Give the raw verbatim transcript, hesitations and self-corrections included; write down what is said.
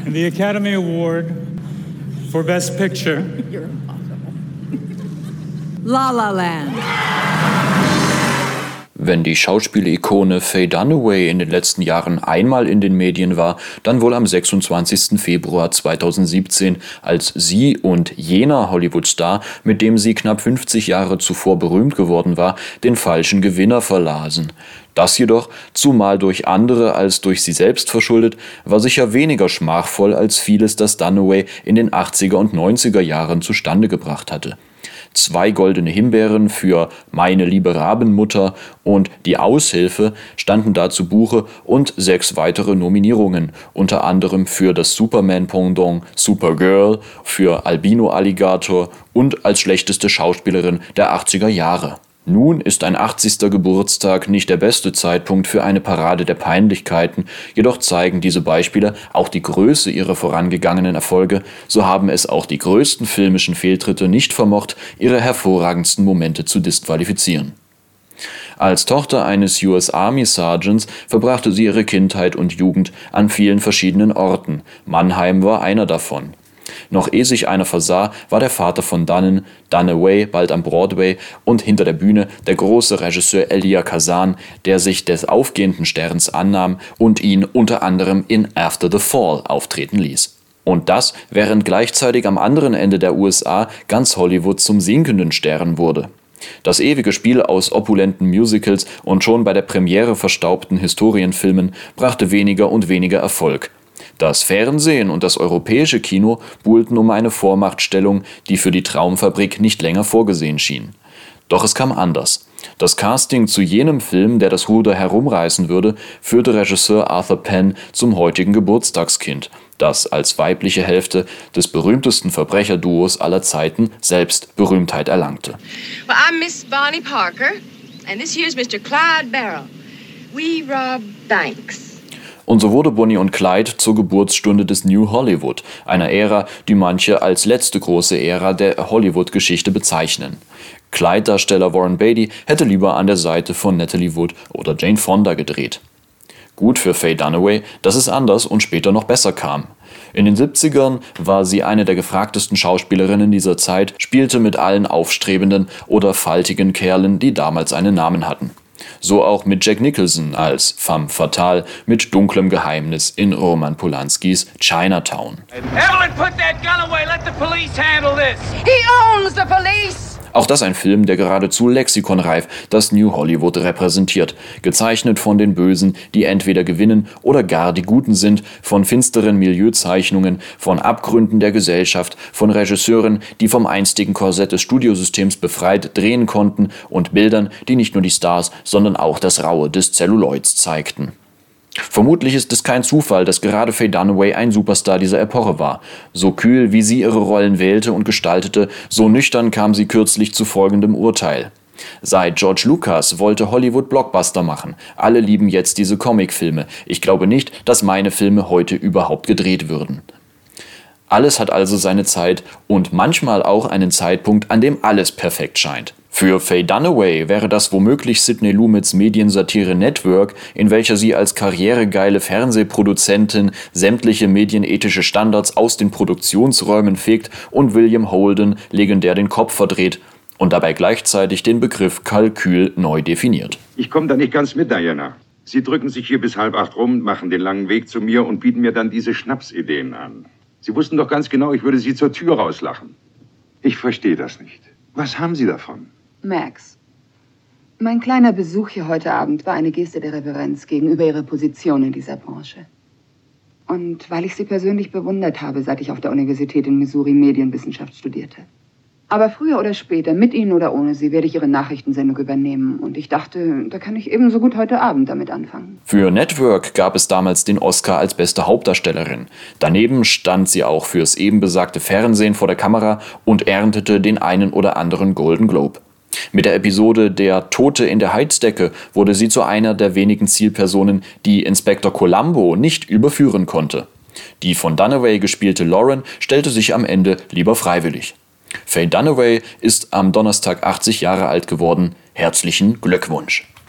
And the Academy Award for Best Picture. You're impossible. La La Land. Wenn die Schauspielikone Faye Dunaway in den letzten Jahren einmal in den Medien war, dann wohl am sechsundzwanzigsten Februar zweitausendsiebzehn, als sie und jener Hollywood-Star, mit dem sie knapp fünfzig Jahre zuvor berühmt geworden war, den falschen Gewinner verlasen. Das jedoch, zumal durch andere als durch sie selbst verschuldet, war sicher weniger schmachvoll als vieles, das Dunaway in den achtziger und neunziger Jahren zustande gebracht hatte. Zwei goldene Himbeeren für Meine liebe Rabenmutter und Die Aushilfe standen da zu Buche und sechs weitere Nominierungen, unter anderem für das Superman-Pendant Supergirl, für Albino Alligator und als schlechteste Schauspielerin der achtziger Jahre. Nun ist ein achtzigster Geburtstag nicht der beste Zeitpunkt für eine Parade der Peinlichkeiten, jedoch zeigen diese Beispiele auch die Größe ihrer vorangegangenen Erfolge, so haben es auch die größten filmischen Fehltritte nicht vermocht, ihre hervorragendsten Momente zu disqualifizieren. Als Tochter eines U S Army Sergeants verbrachte sie ihre Kindheit und Jugend an vielen verschiedenen Orten. Mannheim war einer davon. Noch ehe sich einer versah, war der Vater von Dunnan, Dunaway, bald am Broadway, und hinter der Bühne der große Regisseur Elia Kazan, der sich des aufgehenden Sterns annahm und ihn unter anderem in After the Fall auftreten ließ. Und das, während gleichzeitig am anderen Ende der U S A ganz Hollywood zum sinkenden Stern wurde. Das ewige Spiel aus opulenten Musicals und schon bei der Premiere verstaubten Historienfilmen brachte weniger und weniger Erfolg. Das Fernsehen und das europäische Kino buhlten um eine Vormachtstellung, die für die Traumfabrik nicht länger vorgesehen schien. Doch es kam anders. Das Casting zu jenem Film, der das Ruder herumreißen würde, führte Regisseur Arthur Penn zum heutigen Geburtstagskind, das als weibliche Hälfte des berühmtesten Verbrecherduos aller Zeiten selbst Berühmtheit erlangte. Well, I'm Miss Bonnie Parker, and this here's Mister Clyde Barrow. We rob banks. Und so wurde Bonnie und Clyde zur Geburtsstunde des New Hollywood, einer Ära, die manche als letzte große Ära der Hollywood-Geschichte bezeichnen. Clyde-Darsteller Warren Beatty hätte lieber an der Seite von Natalie Wood oder Jane Fonda gedreht. Gut für Faye Dunaway, dass es anders und später noch besser kam. In den siebzigern war sie eine der gefragtesten Schauspielerinnen dieser Zeit, spielte mit allen aufstrebenden oder faltigen Kerlen, die damals einen Namen hatten. So auch mit Jack Nicholson als femme fatale mit dunklem Geheimnis in Roman Polanskis Chinatown. Evelyn, put that gun away. Let the police handle this. He owns the police! Auch das ein Film, der geradezu lexikonreif das New Hollywood repräsentiert, gezeichnet von den Bösen, die entweder gewinnen oder gar die Guten sind, von finsteren Milieuzeichnungen, von Abgründen der Gesellschaft, von Regisseuren, die vom einstigen Korsett des Studiosystems befreit drehen konnten und Bildern, die nicht nur die Stars, sondern auch das Raue des Celluloids zeigten. Vermutlich ist es kein Zufall, dass gerade Faye Dunaway ein Superstar dieser Epoche war. So kühl, wie sie ihre Rollen wählte und gestaltete, so nüchtern kam sie kürzlich zu folgendem Urteil. Seit George Lucas wollte Hollywood Blockbuster machen. Alle lieben jetzt diese Comicfilme. Ich glaube nicht, dass meine Filme heute überhaupt gedreht würden. Alles hat also seine Zeit und manchmal auch einen Zeitpunkt, an dem alles perfekt scheint. Für Faye Dunaway wäre das womöglich Sidney Lumets Mediensatire Network, in welcher sie als karrieregeile Fernsehproduzentin sämtliche medienethische Standards aus den Produktionsräumen fegt und William Holden legendär den Kopf verdreht und dabei gleichzeitig den Begriff Kalkül neu definiert. Ich komme da nicht ganz mit, Diana. Sie drücken sich hier bis halb acht rum, machen den langen Weg zu mir und bieten mir dann diese Schnapsideen an. Sie wussten doch ganz genau, ich würde Sie zur Tür rauslachen. Ich verstehe das nicht. Was haben Sie davon? Max, mein kleiner Besuch hier heute Abend war eine Geste der Reverenz gegenüber Ihrer Position in dieser Branche. Und weil ich Sie persönlich bewundert habe, seit ich auf der Universität in Missouri Medienwissenschaft studierte. Aber früher oder später, mit Ihnen oder ohne Sie, werde ich Ihre Nachrichtensendung übernehmen. Und ich dachte, da kann ich ebenso gut heute Abend damit anfangen. Für Network gab es damals den Oscar als beste Hauptdarstellerin. Daneben stand sie auch fürs eben besagte Fernsehen vor der Kamera und erntete den einen oder anderen Golden Globe. Mit der Episode Der Tote in der Heizdecke wurde sie zu einer der wenigen Zielpersonen, die Inspektor Columbo nicht überführen konnte. Die von Dunaway gespielte Lauren stellte sich am Ende lieber freiwillig. Faye Dunaway ist am Donnerstag achtzig Jahre alt geworden. Herzlichen Glückwunsch!